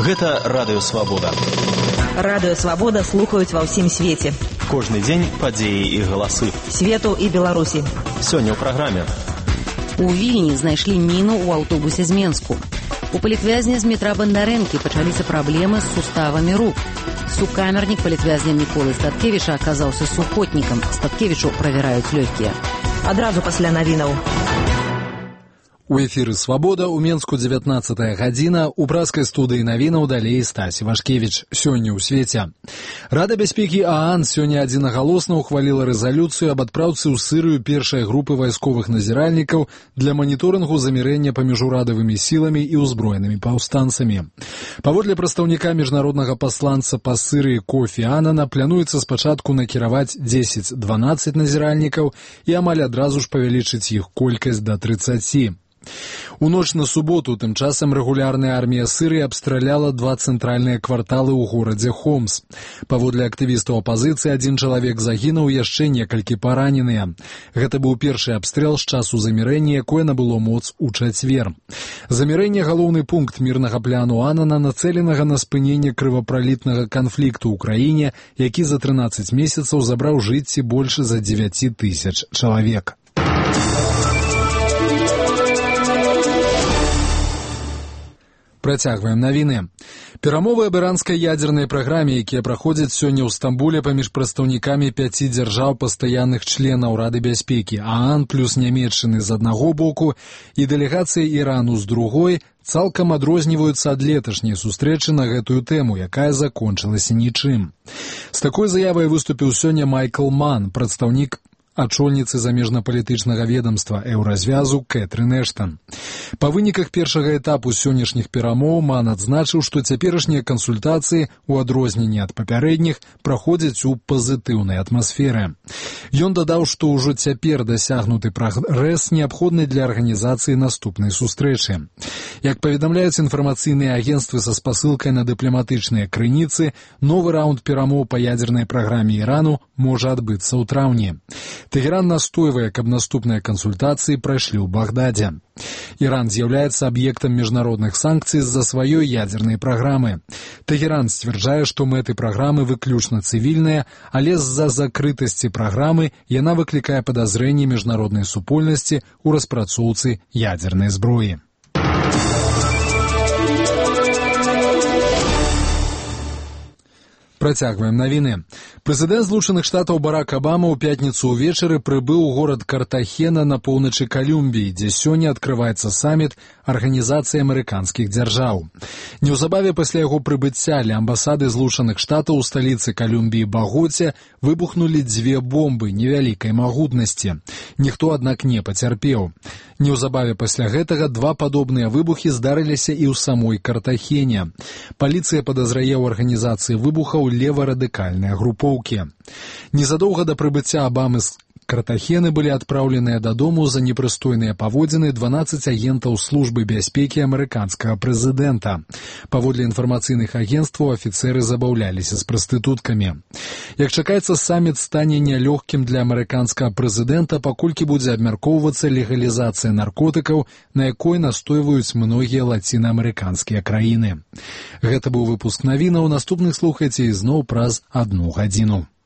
Гэта Радыё Свабода. Радыё Свабода слухаюць ва ўсім свеце. Кожны дзень падзеі і галасы. Свету і Беларусі. Сёння ў праграме. У Вільні знайшлі міну ў аўтобусе з Менску. У палітвязня з метра Бандарэнкі пачаліся праблемы з суставамі рук. Сукамернік палітвязня Міколы Статкевіча аказаўся сухотнікам. Статкевічу правяраюць лёгкія. Адразу пасля навінаў. У эфіры «Свабода» у Менску 19 гадзіна, у праскай студыі навінаў далей Стась Івашкевіч. Сёння ў свеце. Рада бяспекі ААН сёння адзінагалосна ўхваліла рэзалюцыю аб адпраўцы ў Сырыю першай групы вайсковых назіральнікаў для маніторынгу замірэння паміж урадавымі сіламі і ўзброенымі паўстанцамі. Паводле прадстаўніка міжнароднага пасланца па Сырыі Кофі Аннана плануецца спачатку накіраваць 10-12 назіральнікаў і амаль адразу ж павялічыць іх колькасць да 30. У ноч на суботу тым часам рэгулярная армія Сырыі абстраляла 2 цэнтральныя кварталы ў горадзе Хомс. Паводле актывістаў апазіцыі, 1 чалавек загінуў, яшчэ некалькі параненыя. Гэта быў першы абстрэл з часу замірэння, якое набыло моц у чацвер. Замірэнне — галоўны пункт мірнага плану Аннана, нацэленага на спыненне крывапралітнага канфлікту ў краіне, які за 13 месяцаў забраў жыцці больш за 9 тысяч чалавек. Працягваем навіны. Перамовы аб іранскай ядзернай праграме, якія праходзяць сёння ў Стамбуле паміж прадстаўнікамі 5 дзяржаў пастаянных членаў Рады бяспекі ААН плюс Нямецчыны з аднаго боку і дэлегацыяй Ірану з другой, цалкам адрозніваюцца ад леташняй сустрэчы на гэтую тэму, якая закончылася нічым. З такой заявай выступіў сёння Майкл Ман, прадстаўнік ачольніцы замежнапалітычнага ведамства Еўразвязу Кэтрын Эштан. Па выніках першага этапу сённяшніх перамоў Ман адзначыў, што цяперашнія кансультацыі, у адрозненні ад папярэдніх, праходзяць у пазітыўнай атмасферы. Ён дадаў, што ўжо цяпер дасягнуты прагрэс неабходны для арганізацыі наступнай сустрэчы. Як паведамляюць інфармацыйныя агенцтвы са спасылкай на дыпламатычныя крыніцы, новы раунд перамоў па ядзернай праграме Ірану можа адбыцца ў траўні. Тэгеран настойвае, каб наступныя кансультацыі прайшлі ў Багдадзе. Іран з'яўляецца аб'ектам міжнародных санкцый з-за сваёй ядзернай праграмы. Тэгеран сцвярджае, што мэты праграмы выключна цывільныя, але з-за закрытасці праграмы яна выклікае падазрэнні міжнароднай супольнасці ў распрацоўцы ядзернай зброі. Працягваем навіны. Прэзідэнт Злучаных Штатаў Барак Абама ў пятніцу ўвечары прыбыў у горад Картахена на поўначы Калумбіі, дзе сёння адкрываецца саміт Арганізацыі амерыканскіх дзяржаў. Неўзабаве пасля яго прыбыцця ля амбасады Злучаных Штатаў у сталіцы Калумбіі Багоце выбухнулі 2 бомбы невялікай магутнасці. Ніхто, аднак, не пацярпеў. Неўзабаве пасля гэтага 2 падобныя выбухі здарыліся і ў самой Картахене. Паліцыя падазрае ў арганізацыі выбухаў леварадыкальныя групоўкі. Незадоўга да прыбыцця Абамы з Картахены былі адпраўленыя дадому за непрыстойныя паводзіны 12 агентаў службы бяспекі амерыканскага прэзідэнта. Паводле інфармацыйных агенцтваў, афіцэры забаўляліся з прастытуткамі. Як чакаецца, саміт стане нялёгкім для амерыканскага прэзідэнта, паколькі будзе абмяркоўвацца легалізацыя наркотыкаў, на якой настойваюць многія лацінаамерыканскія краіны. Гэта быў выпуск навінаў. Наступных слухайце ізноў праз 1 гадзіну.